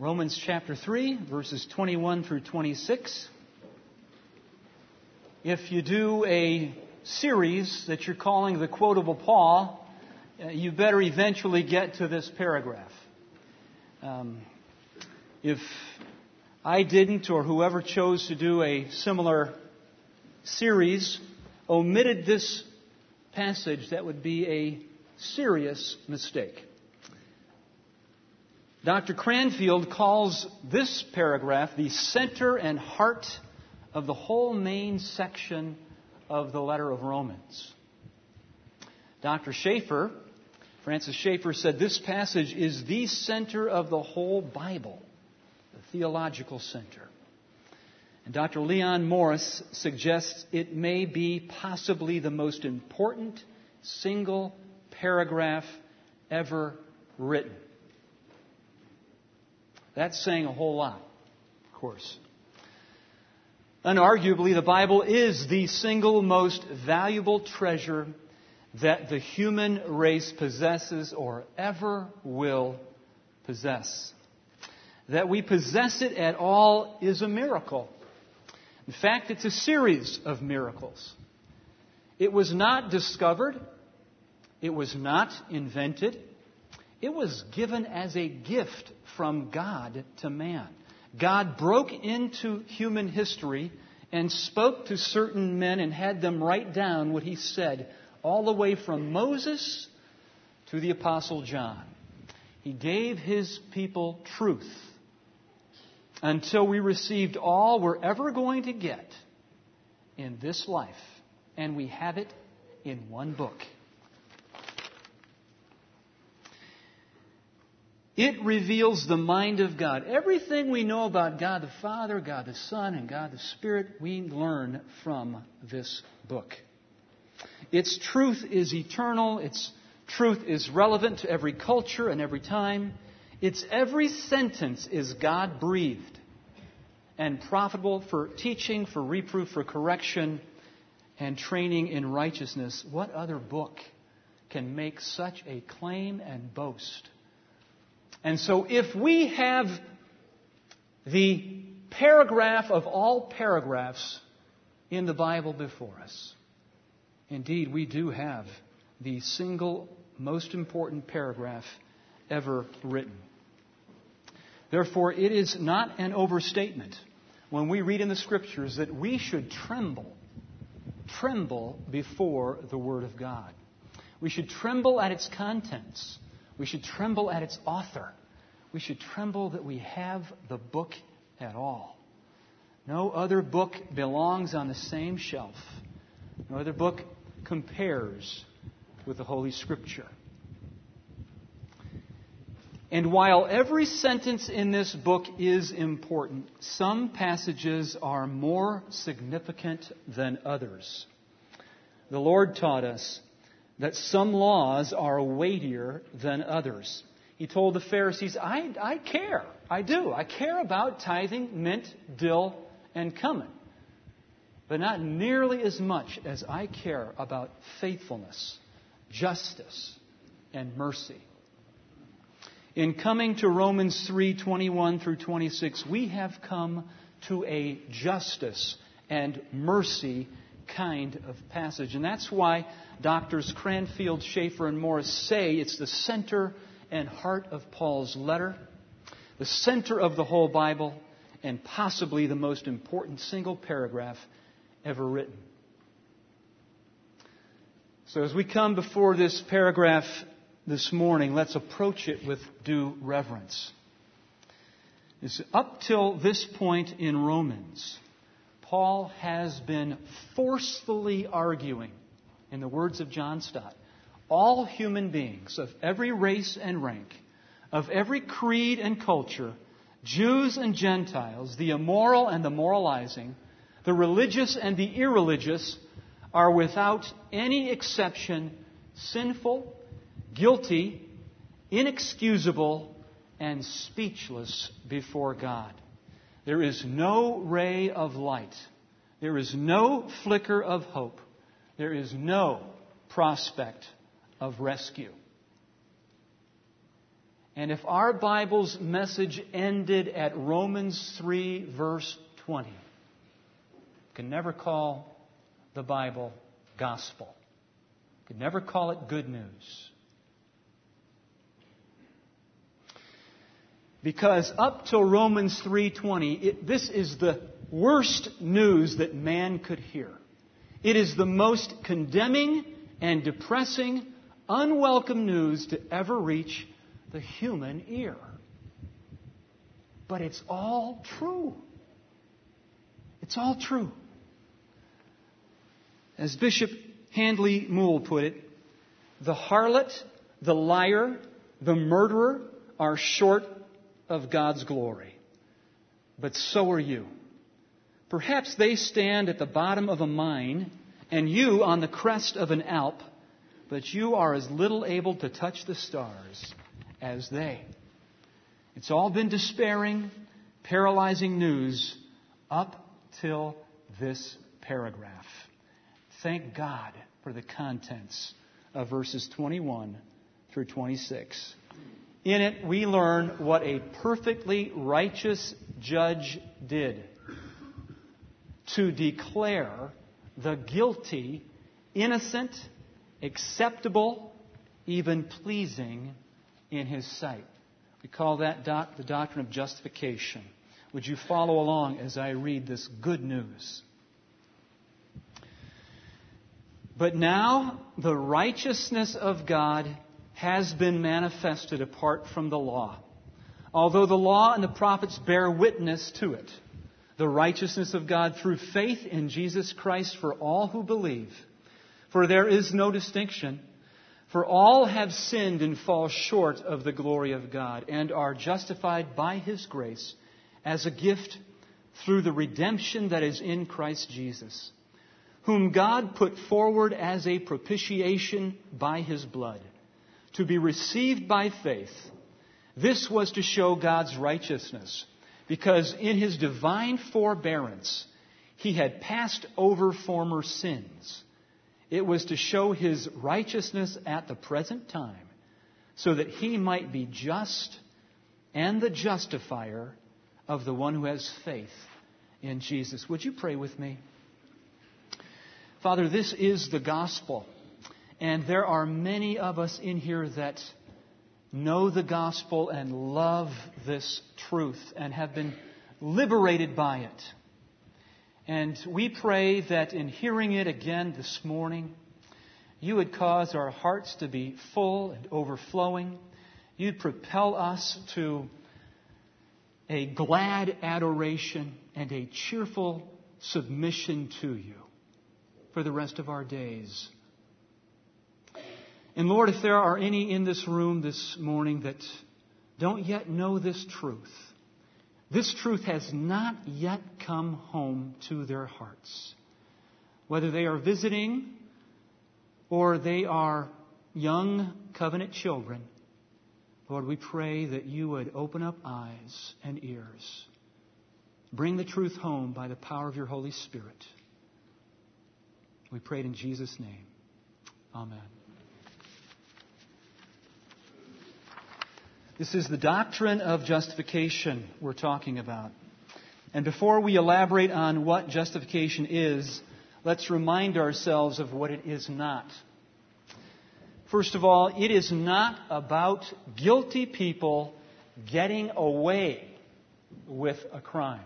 Romans chapter 3, verses 21 through 26. If you do a series that you're calling the Quotable Paul, you better eventually get to this paragraph. If I didn't, or whoever chose to do a similar series, omitted this passage, that would be a serious mistake. Dr. Cranfield calls this paragraph the center and heart of the whole main section of the letter of Romans. Dr. Schaeffer, Francis Schaeffer, said this passage is the center of the whole Bible, the theological center. And Dr. Leon Morris suggests it may be possibly the most important single paragraph ever written. That's saying a whole lot, of course. Unarguably, the Bible is the single most valuable treasure that the human race possesses or ever will possess. That we possess it at all is a miracle. In fact, it's a series of miracles. It was not discovered. It was not invented. It was given as a gift from God to man. God broke into human history and spoke to certain men and had them write down what He said, all the way from Moses to the Apostle John. He gave His people truth until we received all we're ever going to get in this life. And we have it in one book. It reveals the mind of God. Everything we know about God the Father, God the Son, and God the Spirit, we learn from this book. Its truth is eternal. Its truth is relevant to every culture and every time. Its every sentence is God-breathed and profitable for teaching, for reproof, for correction, and training in righteousness. What other book can make such a claim and boast? And so if we have the paragraph of all paragraphs in the Bible before us, indeed we do have the single most important paragraph ever written. Therefore, it is not an overstatement when we read in the Scriptures that we should tremble before the Word of God. We should tremble at its contents. We should tremble at its author. We should tremble that we have the book at all. No other book belongs on the same shelf. No other book compares with the Holy Scripture. And while every sentence in this book is important, some passages are more significant than others. The Lord taught us that some laws are weightier than others. He told the Pharisees, I care. I do. I care about tithing, mint, dill, and cumin. But not nearly as much as I care about faithfulness, justice, and mercy. In coming to Romans 3:21 through 26, we have come to a justice and mercy kind of passage. And that's why Doctors Cranfield, Schaeffer, and Morris say it's the center and heart of Paul's letter, the center of the whole Bible, and possibly the most important single paragraph ever written. So as we come before this paragraph this morning, let's approach it with due reverence. Up till this point in Romans, Paul has been forcefully arguing, in the words of John Stott, all human beings of every race and rank, of every creed and culture, Jews and Gentiles, the immoral and the moralizing, the religious and the irreligious, are without any exception sinful, guilty, inexcusable, and speechless before God. There is no ray of light. There is no flicker of hope. There is no prospect of rescue. And if our Bible's message ended at Romans 3, verse 20, you can never call the Bible gospel. You can never call it good news. Because up till Romans 3:20, this is the worst news that man could hear. It is the most condemning and depressing, unwelcome news to ever reach the human ear. But it's all true. It's all true. As Bishop Handley Moule put it, the harlot, the liar, the murderer are short of God's glory. But so are you. Perhaps they stand at the bottom of a mine and you on the crest of an Alp, but you are as little able to touch the stars as they. It's all been despairing, paralyzing news up till this paragraph. Thank God for the contents of verses 21 through 26. In it, we learn what a perfectly righteous judge did to declare the guilty innocent, acceptable, even pleasing in His sight. We call that the doctrine of justification. Would you follow along as I read this good news? But now the righteousness of God has been manifested apart from the law, although the law and the prophets bear witness to it. The righteousness of God through faith in Jesus Christ for all who believe. For there is no distinction. For all have sinned and fall short of the glory of God and are justified by His grace as a gift through the redemption that is in Christ Jesus, whom God put forward as a propitiation by His blood, to be received by faith. This was to show God's righteousness, because in His divine forbearance He had passed over former sins. It was to show His righteousness at the present time, so that He might be just and the justifier of the one who has faith in Jesus. Would you pray with me? Father, this is the gospel, and there are many of us in here that know the gospel and love this truth and have been liberated by it. And we pray that in hearing it again this morning, You would cause our hearts to be full and overflowing. You'd propel us to a glad adoration and a cheerful submission to You for the rest of our days. And Lord, if there are any in this room this morning that don't yet know this truth has not yet come home to their hearts. Whether they are visiting or they are young covenant children, Lord, we pray that You would open up eyes and ears. Bring the truth home by the power of Your Holy Spirit. We pray it in Jesus' name. Amen. This is the doctrine of justification we're talking about. And before we elaborate on what justification is, let's remind ourselves of what it is not. First of all, it is not about guilty people getting away with a crime.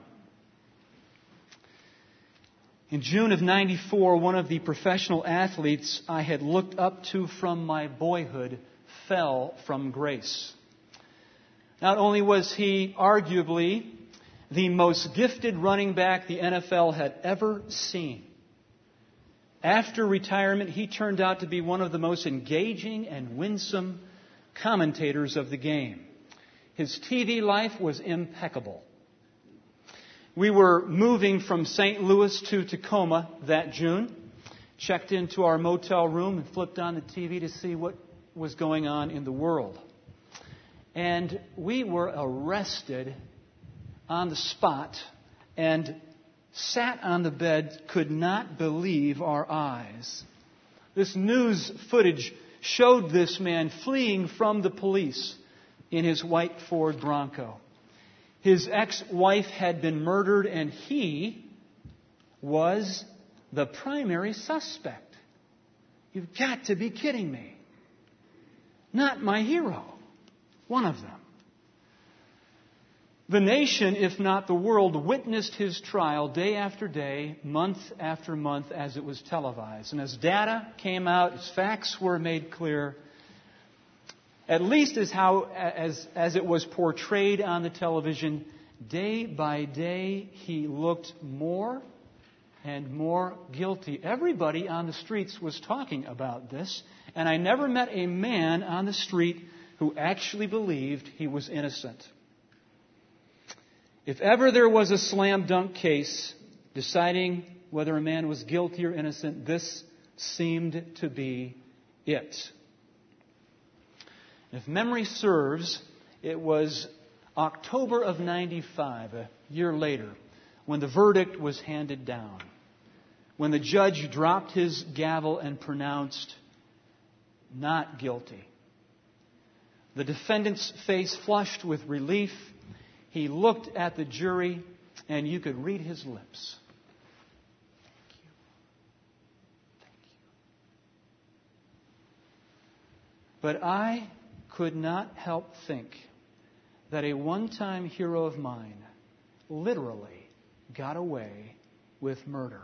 In June of '94, one of the professional athletes I had looked up to from my boyhood fell from grace. Not only was he arguably the most gifted running back the NFL had ever seen, after retirement, he turned out to be one of the most engaging and winsome commentators of the game. His TV life was impeccable. We were moving from St. Louis to Tacoma that June, checked into our motel room and flipped on the TV to see what was going on in the world. And we were arrested on the spot and sat on the bed, could not believe our eyes. This news footage showed this man fleeing from the police in his white Ford Bronco. His ex-wife had been murdered, and he was the primary suspect. You've got to be kidding me. Not my hero. One of them. The nation, if not the world, witnessed his trial day after day, month after month, as it was televised. And as data came out, as facts were made clear, at least as it was portrayed on the television, day by day he looked more and more guilty. Everybody on the streets was talking about this, and I never met a man on the street who actually believed he was innocent. If ever there was a slam dunk case deciding whether a man was guilty or innocent, this seemed to be it. If memory serves, it was October of 95, a year later, when the verdict was handed down, when the judge dropped his gavel and pronounced not guilty. The defendant's face flushed with relief. He looked at the jury, and you could read his lips. Thank you. Thank you. But I could not help think that a one-time hero of mine literally got away with murder.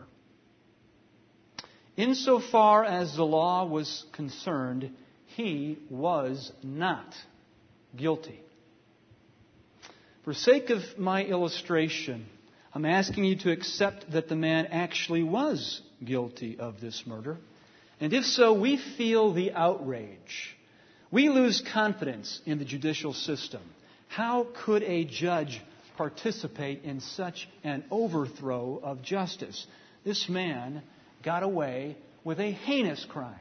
Insofar as the law was concerned, he was not guilty. For sake of my illustration, I'm asking you to accept that the man actually was guilty of this murder. And if so, we feel the outrage. We lose confidence in the judicial system. How could a judge participate in such an overthrow of justice? This man got away with a heinous crime.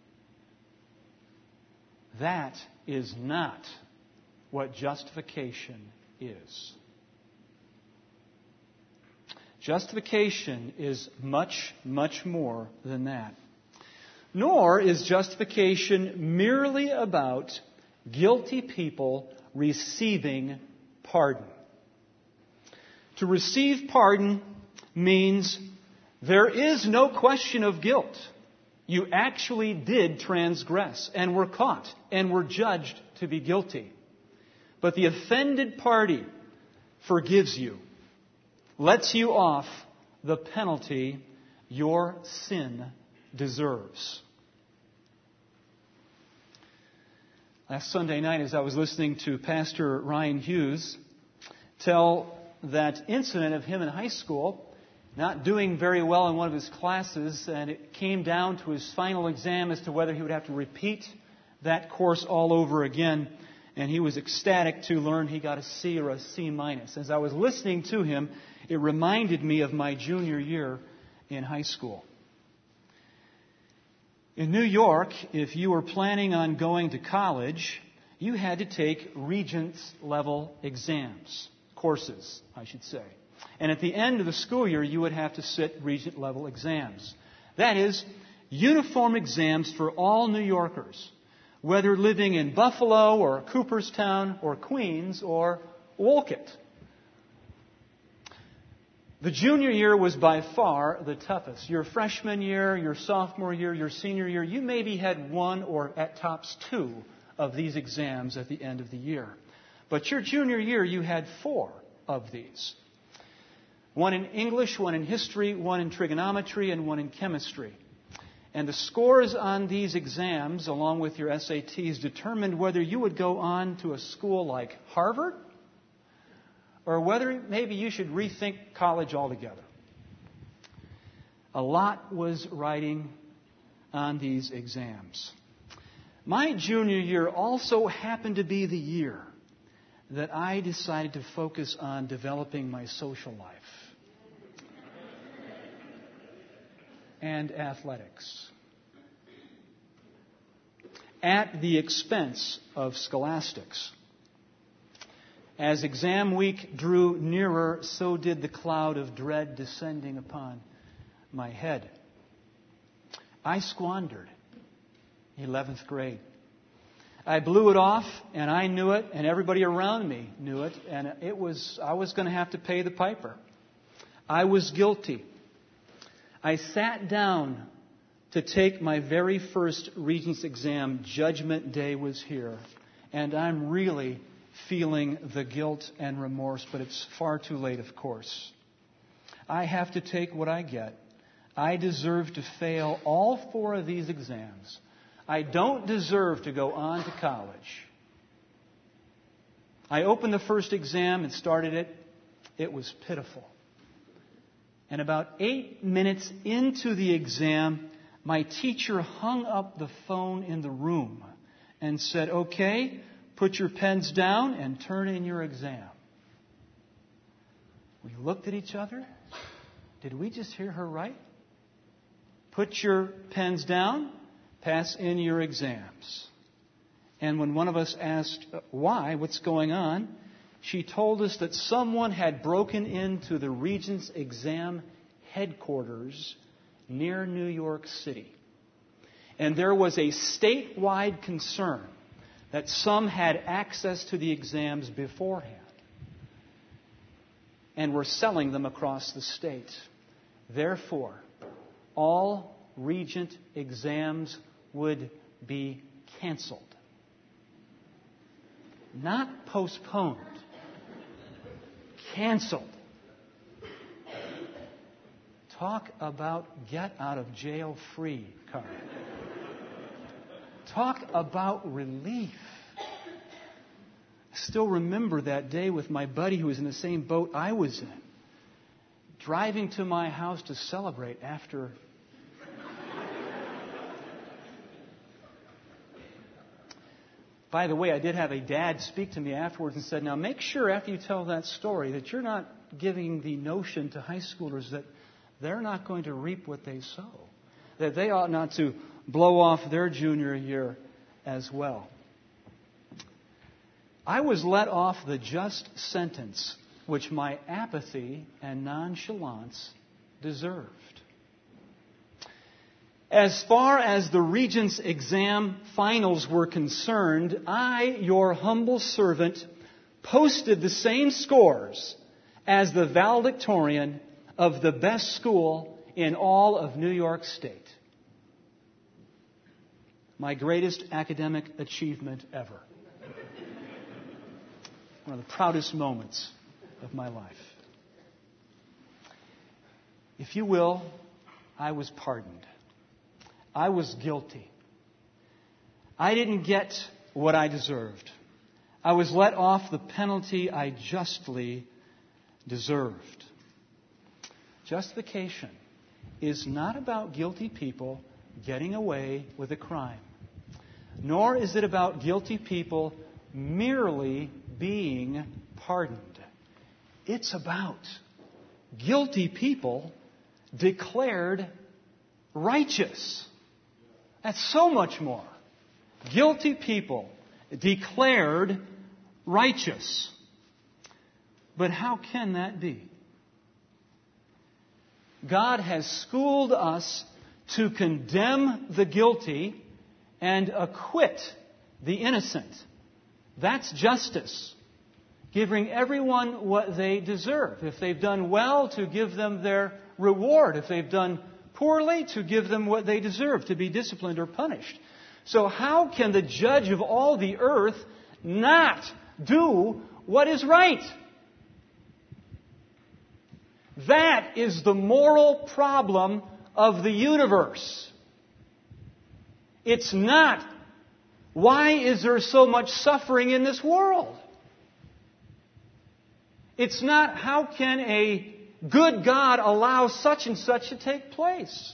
That is not what justification is. Justification is much, much more than that. Nor is justification merely about guilty people receiving pardon. To receive pardon means there is no question of guilt. You actually did transgress and were caught and were judged to be guilty. But the offended party forgives you, lets you off the penalty your sin deserves. Last Sunday night, as I was listening to Pastor Ryan Hughes tell that incident of him in high school, not doing very well in one of his classes, and it came down to his final exam as to whether he would have to repeat that course all over again. And he was ecstatic to learn he got a C or a C minus. As I was listening to him, it reminded me of my junior year in high school. In New York, if you were planning on going to college, you had to take Regents level exams, courses, I should say. And at the end of the school year, you would have to sit Regent level exams. That is, uniform exams for all New Yorkers, whether living in Buffalo or Cooperstown or Queens or Wolcott. The junior year was by far the toughest. Your freshman year, your sophomore year, your senior year, you maybe had one or at tops two of these exams at the end of the year. But your junior year, you had four of these. One in English, one in history, one in trigonometry, and one in chemistry. And the scores on these exams, along with your SATs, determined whether you would go on to a school like Harvard or whether maybe you should rethink college altogether. A lot was riding on these exams. My junior year also happened to be the year that I decided to focus on developing my social life and athletics at the expense of scholastics. As exam week drew nearer, so did the cloud of dread descending upon my head. I squandered 11th grade. I blew it off, and I knew it, and everybody around me knew it, and I was going to have to pay the piper. I was guilty. I sat down to take my very first Regents exam. Judgment Day was here, and I'm really feeling the guilt and remorse, but it's far too late, of course. I have to take what I get. I deserve to fail all 4 of these exams. I don't deserve to go on to college. I opened the first exam and started it. It was pitiful. And about 8 minutes into the exam, my teacher hung up the phone in the room and said, "Okay, put your pens down and turn in your exam." We looked at each other. Did we just hear her right? Put your pens down, pass in your exams. And when one of us asked why, what's going on, she told us that someone had broken into the Regents exam headquarters near New York City. And there was a statewide concern that some had access to the exams beforehand and were selling them across the state. Therefore, all Regent exams would be canceled. Not postponed. Canceled. Talk about get out of jail free card. Talk about relief. I still remember that day with my buddy who was in the same boat I was in, driving to my house to celebrate after. By the way, I did have a dad speak to me afterwards and said, "Now make sure after you tell that story that you're not giving the notion to high schoolers that they're not going to reap what they sow, that they ought not to blow off their junior year as well." I was let off the just sentence which my apathy and nonchalance deserved. As far as the Regents exam finals were concerned, I, your humble servant, posted the same scores as the valedictorian of the best school in all of New York State. My greatest academic achievement ever. One of the proudest moments of my life. If you will, I was pardoned. I was guilty. I didn't get what I deserved. I was let off the penalty I justly deserved. Justification is not about guilty people getting away with a crime, nor is it about guilty people merely being pardoned. It's about guilty people declared righteous. That's so much more. Guilty people declared righteous. But how can that be? God has schooled us to condemn the guilty and acquit the innocent. That's justice. Giving everyone what they deserve. If they've done well, to give them their reward. If they've done poorly, to give them what they deserve, to be disciplined or punished. So how can the judge of all the earth not do what is right? That is the moral problem of the universe. It's not, why is there so much suffering in this world? It's not, how can a good God allow such and such to take place?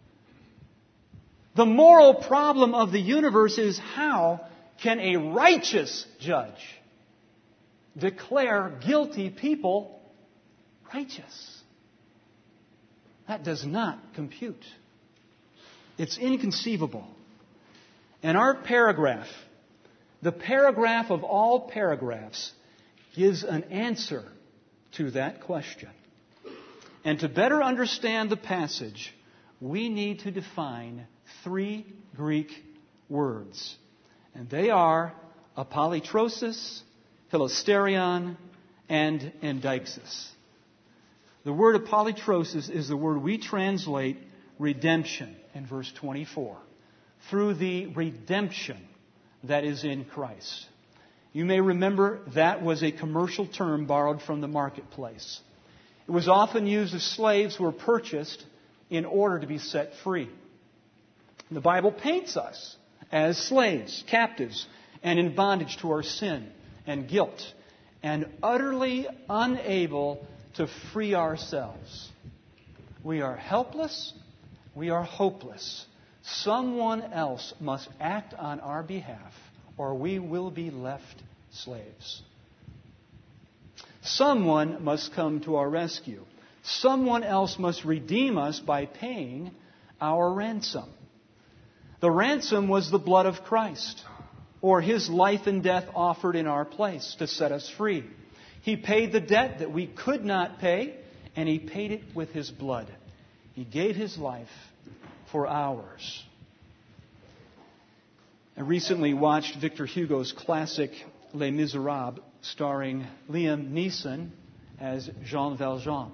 The moral problem of the universe is, how can a righteous judge declare guilty people righteous? That does not compute. It's inconceivable. And our paragraph, the paragraph of all paragraphs, gives an answer to that question. And to better understand the passage, we need to define 3 Greek words. And they are apolytrosis, hilasterion, and endixis. The word apolytrosis is the word we translate redemption in verse 24. Through the redemption that is in Christ. You may remember that was a commercial term borrowed from the marketplace. It was often used of slaves who were purchased in order to be set free. The Bible paints us as slaves, captives, and in bondage to our sin and guilt, and utterly unable to free ourselves. We are helpless. We are hopeless. Someone else must act on our behalf, or we will be left slaves. Someone must come to our rescue. Someone else must redeem us by paying our ransom. The ransom was the blood of Christ, or His life and death offered in our place to set us free. He paid the debt that we could not pay, and He paid it with His blood. He gave His life for ours. I recently watched Victor Hugo's classic Les Miserables, starring Liam Neeson as Jean Valjean.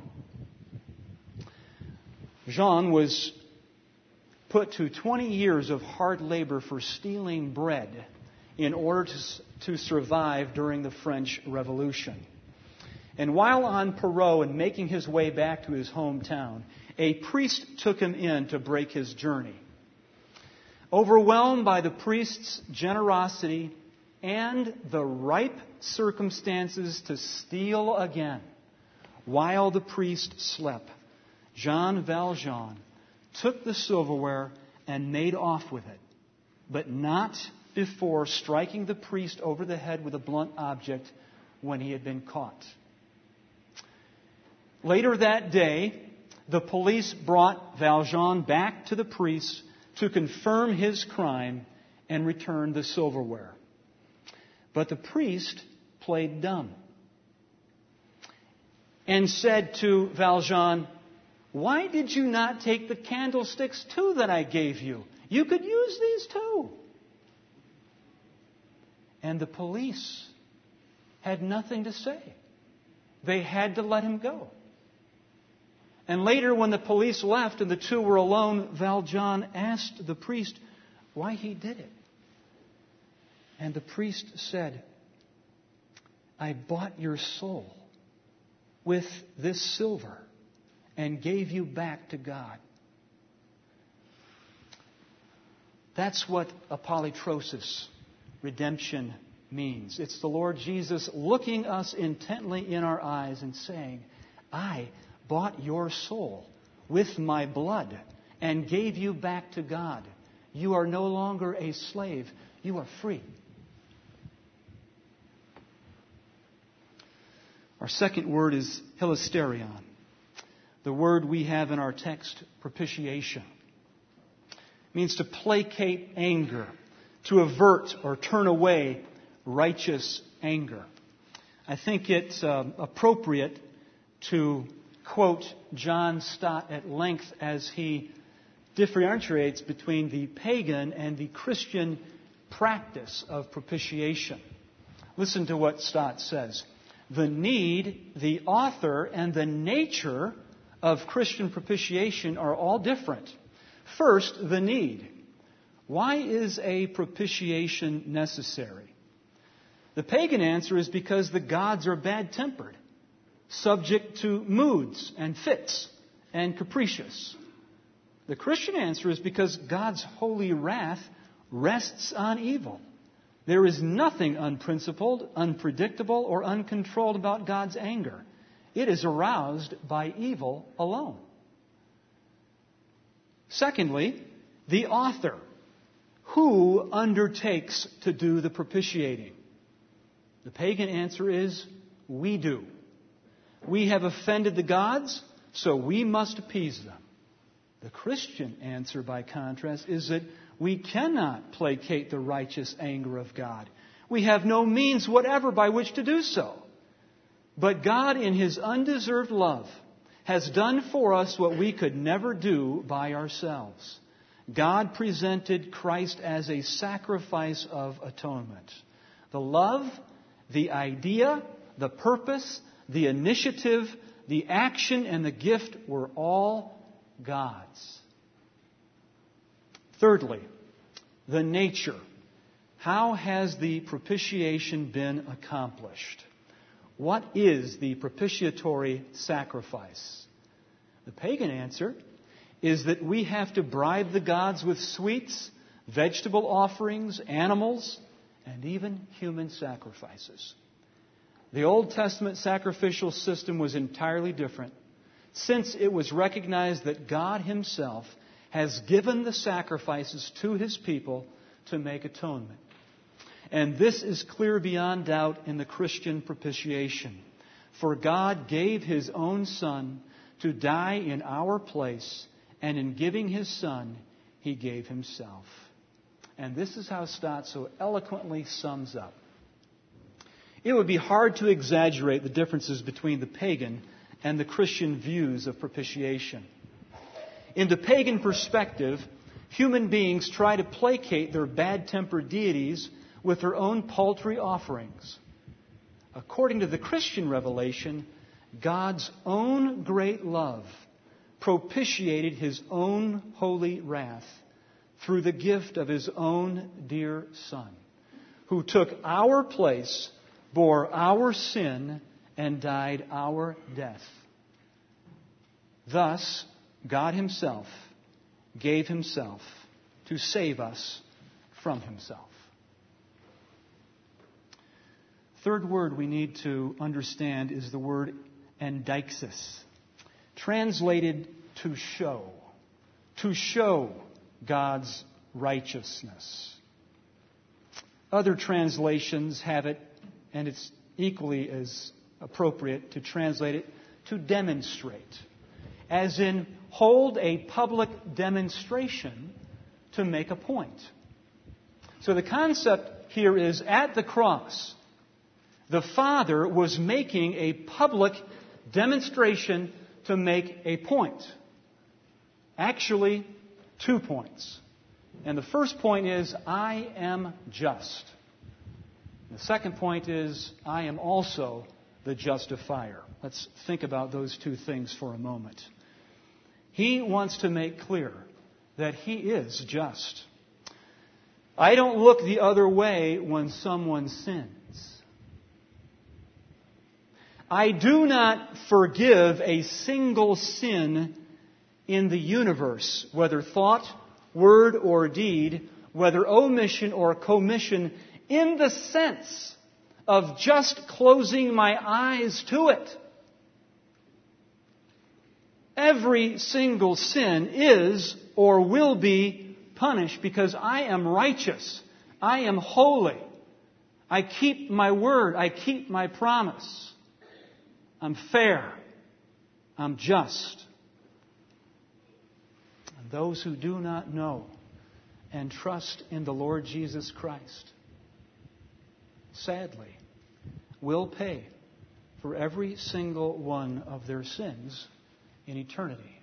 Jean was put to 20 years of hard labor for stealing bread in order to survive during the French Revolution. And while on parole and making his way back to his hometown, a priest took him in to break his journey. Overwhelmed by the priest's generosity and the ripe circumstances to steal again, while the priest slept, Jean Valjean took the silverware and made off with it, but not before striking the priest over the head with a blunt object when he had been caught. Later that day, the police brought Valjean back to the priest to confirm his crime and return the silverware. But the priest played dumb and said to Valjean, "Why did you not take the candlesticks too that I gave you? You could use these too." And the police had nothing to say. They had to let him go. And later, when the police left and the two were alone, Valjean asked the priest why he did it. And the priest said, "I bought your soul with this silver and gave you back to God." That's what apolytrosis, redemption, means. It's the Lord Jesus looking us intently in our eyes and saying, "I bought your soul with my blood and gave you back to God. You are no longer a slave. You are free." Our second word is hilasterion. The word we have in our text, propitiation. It means to placate anger, to avert or turn away righteous anger. I think it's appropriate to quote John Stott at length as he differentiates between the pagan and the Christian practice of propitiation. Listen to what Stott says. "The need, the author, and the nature of Christian propitiation are all different. First, the need. Why is a propitiation necessary? The pagan answer is because the gods are bad-tempered, subject to moods and fits, and capricious. The Christian answer is because God's holy wrath rests on evil. There is nothing unprincipled, unpredictable, or uncontrolled about God's anger. It is aroused by evil alone." Secondly, the author. Who undertakes to do the propitiating? The pagan answer is, we do. We have offended the gods, so we must appease them. The Christian answer, by contrast, is that we cannot placate the righteous anger of God. We have no means whatever by which to do so. But God, in His undeserved love, has done for us what we could never do by ourselves. God presented Christ as a sacrifice of atonement. The love, the idea, the purpose, the initiative, the action, and the gift were all God's. Thirdly, the nature. How has the propitiation been accomplished? What is the propitiatory sacrifice? The pagan answer is that we have to bribe the gods with sweets, vegetable offerings, animals, and even human sacrifices. The Old Testament sacrificial system was entirely different, since it was recognized that God Himself has given the sacrifices to His people to make atonement. And this is clear beyond doubt in the Christian propitiation. For God gave His own Son to die in our place, and in giving His Son, He gave Himself. And this is how Stott so eloquently sums up. It would be hard to exaggerate the differences between the pagan and the Christian views of propitiation. In the pagan perspective, human beings try to placate their bad-tempered deities with their own paltry offerings. According to the Christian revelation, God's own great love propitiated His own holy wrath through the gift of His own dear Son, who took our place, bore our sin, and died our death. Thus, God Himself gave Himself to save us from Himself. Third word we need to understand is the word endixis, translated to show God's righteousness. Other translations have it, and it's equally as appropriate to translate it, to demonstrate, as in hold a public demonstration to make a point. So the concept here is, at the cross, the Father was making a public demonstration to make a point. Actually, 2 points. And the first point is, I am just. The second point is, I am also the justifier. Let's think about those two things for a moment. He wants to make clear that He is just. I don't look the other way when someone sins. I do not forgive a single sin in the universe, whether thought, word, or deed, whether omission or commission, in the sense of just closing my eyes to it. Every single sin is or will be punished because I am righteous. I am holy. I keep my word. I keep my promise. I'm fair. I'm just. And those who do not know and trust in the Lord Jesus Christ, sadly, will pay for every single one of their sins in eternity.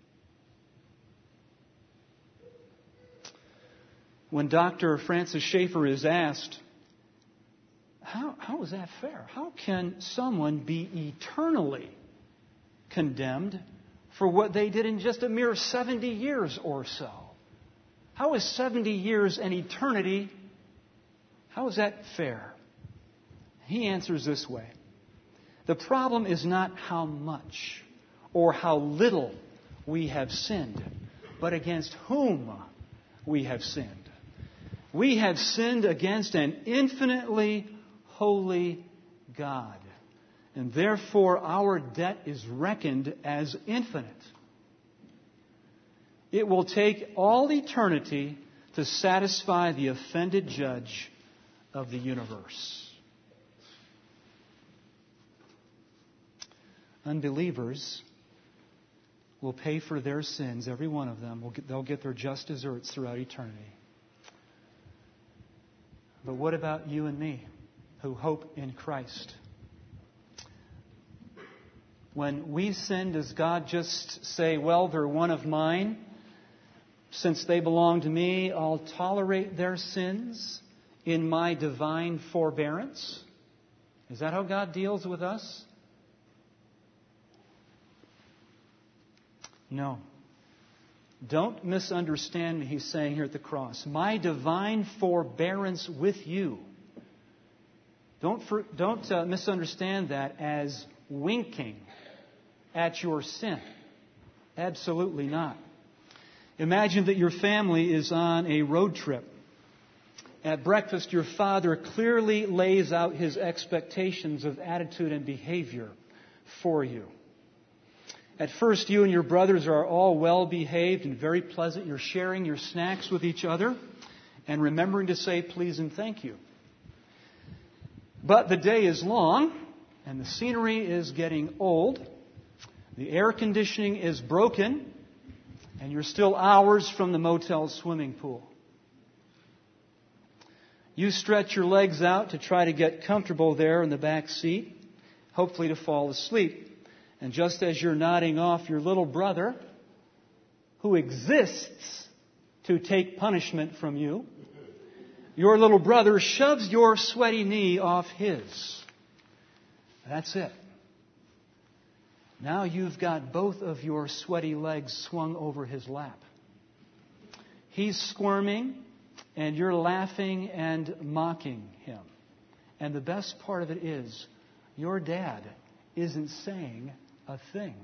When Dr. Francis Schaeffer is asked, how is that fair? How can someone be eternally condemned for what they did in just a mere 70 years or so? How is 70 years an eternity? How is that fair? He answers this way. The problem is not how much or how little we have sinned, but against whom we have sinned. We have sinned against an infinitely holy God, and therefore our debt is reckoned as infinite. It will take all eternity to satisfy the offended judge of the universe. Unbelievers will pay for their sins, every one of them. They'll get their just deserts throughout eternity. But what about you and me who hope in Christ? When we sin, does God just say, well, they're one of mine? Since they belong to me, I'll tolerate their sins in my divine forbearance. Is that how God deals with us? No. Don't misunderstand me, he's saying here at the cross. My divine forbearance with you. Don't misunderstand that as winking at your sin. Absolutely not. Imagine that your family is on a road trip. At breakfast, your father clearly lays out his expectations of attitude and behavior for you. At first, you and your brothers are all well behaved and very pleasant. You're sharing your snacks with each other and remembering to say please and thank you. But the day is long and the scenery is getting old. The air conditioning is broken and you're still hours from the motel swimming pool. You stretch your legs out to try to get comfortable there in the back seat, hopefully to fall asleep. And just as you're nodding off, your little brother, who exists to take punishment from you, your little brother shoves your sweaty knee off his. That's it. Now you've got both of your sweaty legs swung over his lap. He's squirming, and you're laughing and mocking him. And the best part of it is, your dad isn't saying a thing.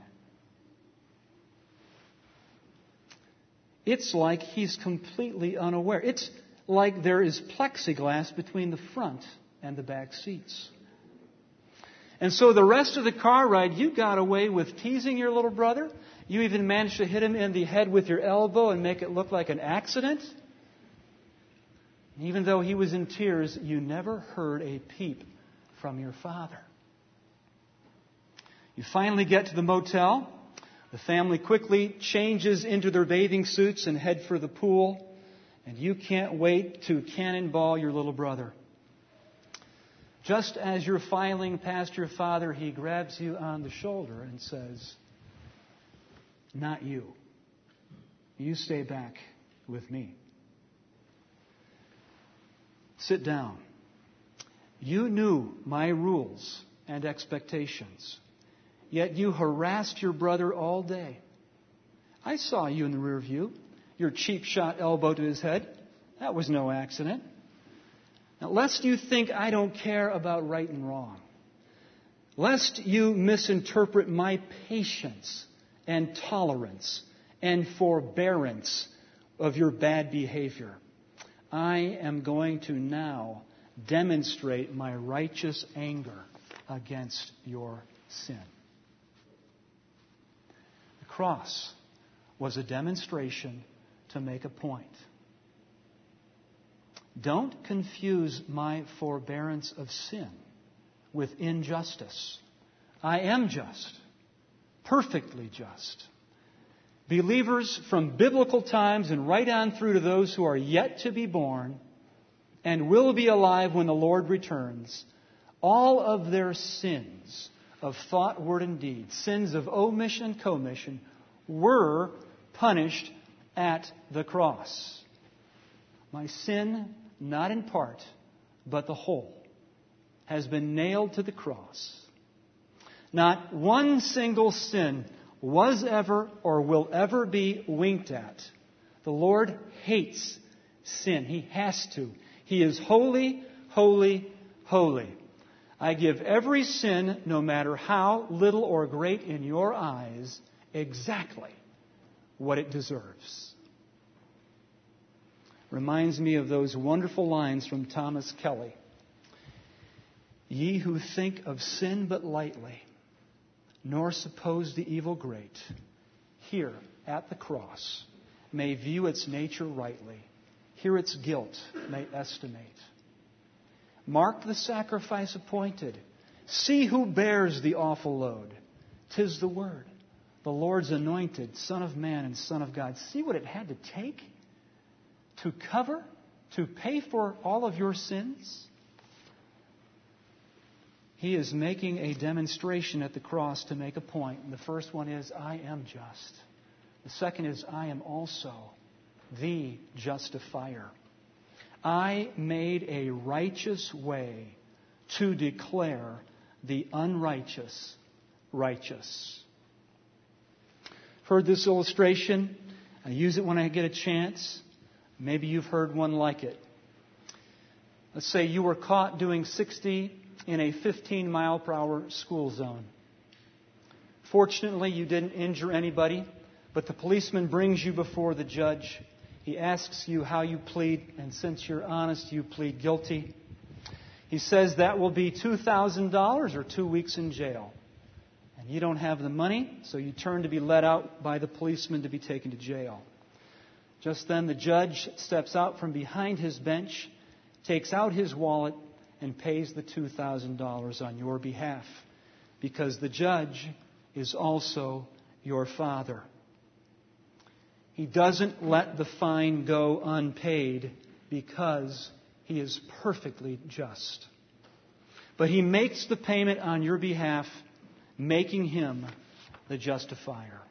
It's like he's completely unaware. It's like there is plexiglass between the front and the back seats. And so the rest of the car ride, you got away with teasing your little brother. You even managed to hit him in the head with your elbow and make it look like an accident. Even though he was in tears, you never heard a peep from your father. You finally get to the motel. The family quickly changes into their bathing suits and head for the pool. And you can't wait to cannonball your little brother. Just as you're filing past your father, he grabs you on the shoulder and says, "Not you. You stay back with me. Sit down. You knew my rules and expectations, yet you harassed your brother all day. I saw you in the rear view, your cheap shot elbow to his head. That was no accident. Now, lest you think I don't care about right and wrong, lest you misinterpret my patience and tolerance and forbearance of your bad behavior, I am going to now demonstrate my righteous anger against your sin." The cross was a demonstration to make a point. Don't confuse my forbearance of sin with injustice. I am just, perfectly just. Believers from biblical times and right on through to those who are yet to be born and will be alive when the Lord returns, all of their sins of thought, word, and deed, sins of omission and commission, were punished at the cross. My sin, not in part, but the whole, has been nailed to the cross. Not one single sin was ever or will ever be winked at. The Lord hates sin. He has to. He is holy, holy, holy. I give every sin, no matter how little or great in your eyes, exactly what it deserves. Reminds me of those wonderful lines from Thomas Kelly. Ye who think of sin but lightly, nor suppose the evil great, here at the cross may view its nature rightly, here its guilt may estimate. Mark the sacrifice appointed, see who bears the awful load. 'Tis the Word, the Lord's anointed, Son of Man and Son of God. See what it had to take to cover, to pay for all of your sins? He is making a demonstration at the cross to make a point. And the first one is, I am just. The second is, I am also the justifier. I made a righteous way to declare the unrighteous righteous. Heard this illustration? I use it when I get a chance. Maybe you've heard one like it. Let's say you were caught doing 60 in a 15-mile-per-hour school zone. Fortunately, you didn't injure anybody, but the policeman brings you before the judge. He asks you how you plead, and since you're honest, you plead guilty. He says that will be $2,000 or 2 weeks in jail. And you don't have the money, so you turn to be let out by the policeman to be taken to jail. Just then the judge steps out from behind his bench, takes out his wallet, and pays the $2,000 on your behalf, because the judge is also your Father. He doesn't let the fine go unpaid because He is perfectly just. But He makes the payment on your behalf, making Him the justifier.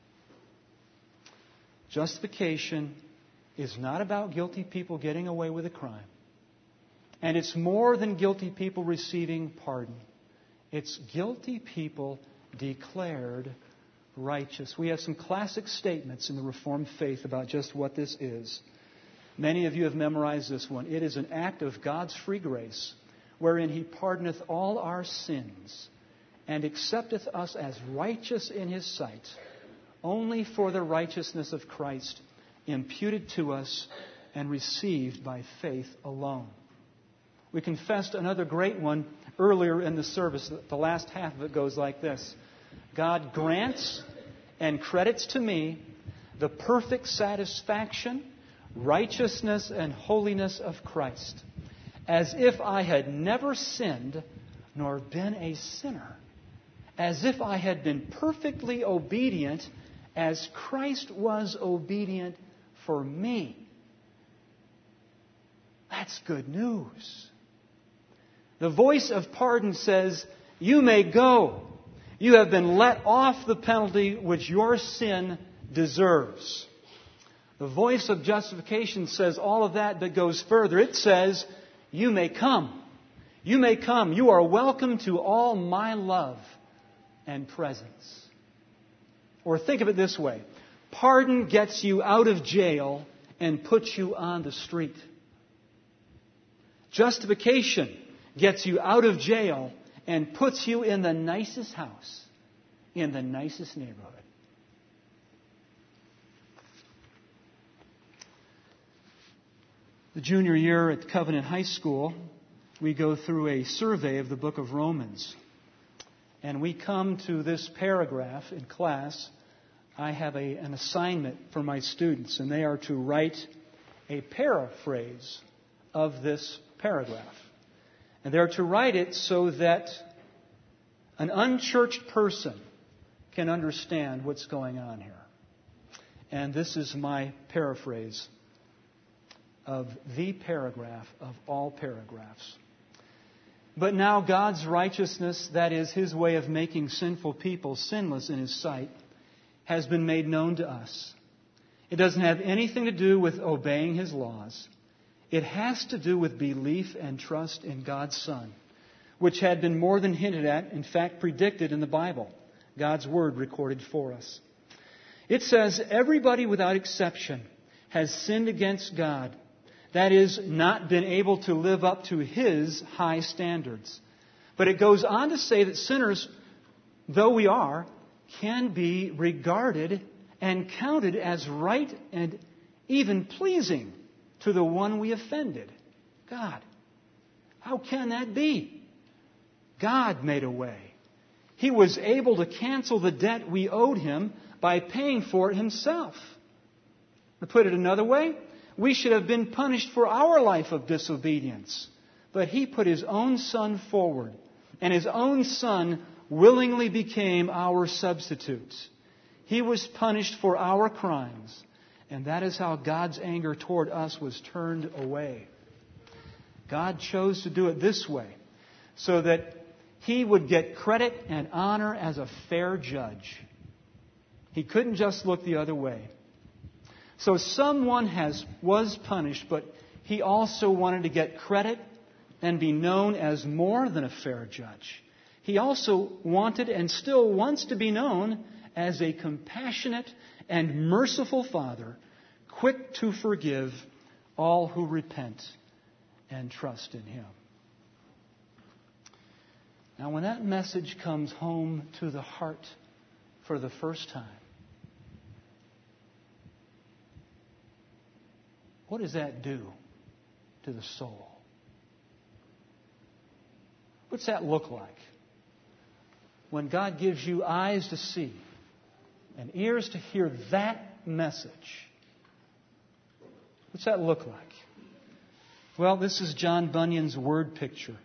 Justification is not about guilty people getting away with a crime. And it's more than guilty people receiving pardon. It's guilty people declared righteous. We have some classic statements in the Reformed faith about just what this is. Many of you have memorized this one. It is an act of God's free grace, wherein He pardoneth all our sins, and accepteth us as righteous in His sight, only for the righteousness of Christ, imputed to us and received by faith alone. We confessed another great one earlier in the service. The last half of it goes like this. God grants and credits to me the perfect satisfaction, righteousness, and holiness of Christ, as if I had never sinned nor been a sinner, as if I had been perfectly obedient as Christ was obedient for me. That's good news. The voice of pardon says, you may go. You have been let off the penalty which your sin deserves. The voice of justification says all of that, but goes further. It says, you may come. You may come. You are welcome to all my love and presence. Or think of it this way. Pardon gets you out of jail and puts you on the street. Justification gets you out of jail and puts you in the nicest house, in the nicest neighborhood. The junior year at Covenant High School, we go through a survey of the book of Romans. And we come to this paragraph in class. I have an assignment for my students, and they are to write a paraphrase of this paragraph. And they're to write it so that an unchurched person can understand what's going on here. And this is my paraphrase of the paragraph of all paragraphs. But now God's righteousness, that is His way of making sinful people sinless in His sight, has been made known to us. It doesn't have anything to do with obeying His laws. It has to do with belief and trust in God's Son, which had been more than hinted at, in fact predicted in the Bible, God's Word recorded for us. It says, everybody without exception has sinned against God. That is, not been able to live up to His high standards. But it goes on to say that sinners, though we are, can be regarded and counted as right and even pleasing to the one we offended, God. How can that be? God made a way. He was able to cancel the debt we owed Him by paying for it Himself. To put it another way, we should have been punished for our life of disobedience. But He put His own Son forward, and His own Son willingly became our substitute. He was punished for our crimes, and that is how God's anger toward us was turned away. God chose to do it this way, so that He would get credit and honor as a fair judge. He couldn't just look the other way. So someone was punished, but he also wanted to get credit and be known as more than a fair judge. He also wanted and still wants to be known as a compassionate and merciful Father, quick to forgive all who repent and trust in Him. Now, when that message comes home to the heart for the first time, what does that do to the soul? What's that look like? When God gives you eyes to see and ears to hear that message, what's that look like? Well, this is John Bunyan's word picture.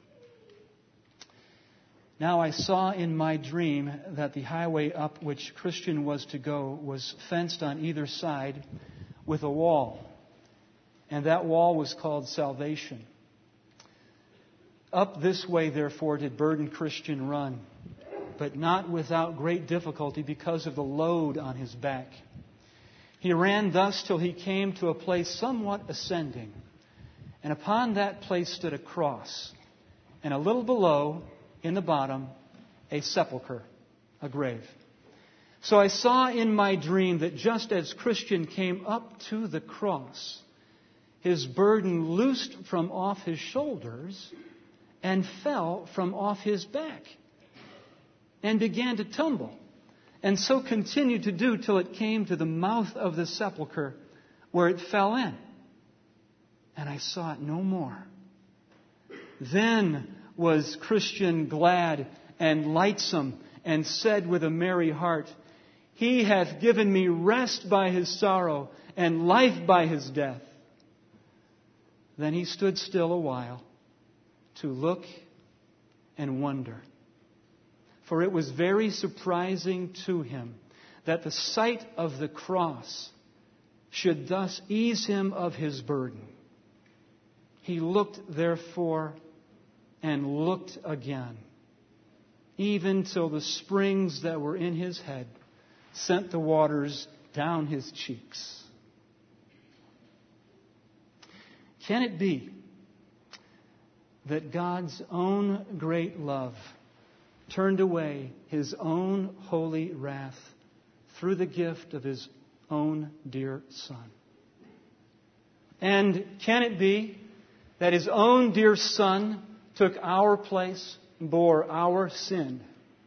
Now I saw in my dream that the highway up which Christian was to go was fenced on either side with a wall. And that wall was called salvation. Up this way, therefore, did burdened Christian run, but not without great difficulty because of the load on his back. He ran thus till he came to a place somewhat ascending. And upon that place stood a cross, and a little below, in the bottom, a sepulchre, a grave. So I saw in my dream that just as Christian came up to the cross, his burden loosed from off his shoulders and fell from off his back and began to tumble, and so continued to do till it came to the mouth of the sepulchre where it fell in. And I saw it no more. Then was Christian glad and lightsome, and said with a merry heart, He hath given me rest by His sorrow, and life by His death. Then he stood still a while to look and wonder. For it was very surprising to him that the sight of the cross should thus ease him of his burden. He looked, therefore, and looked again, even till the springs that were in his head sent the waters down his cheeks. Can it be that God's own great love turned away His own holy wrath through the gift of His own dear Son? And can it be that His own dear Son took our place, bore our sin,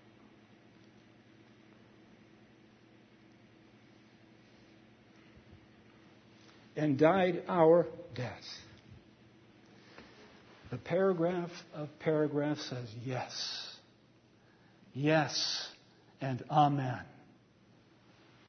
and died our death? The paragraph of paragraphs says yes. Yes and amen.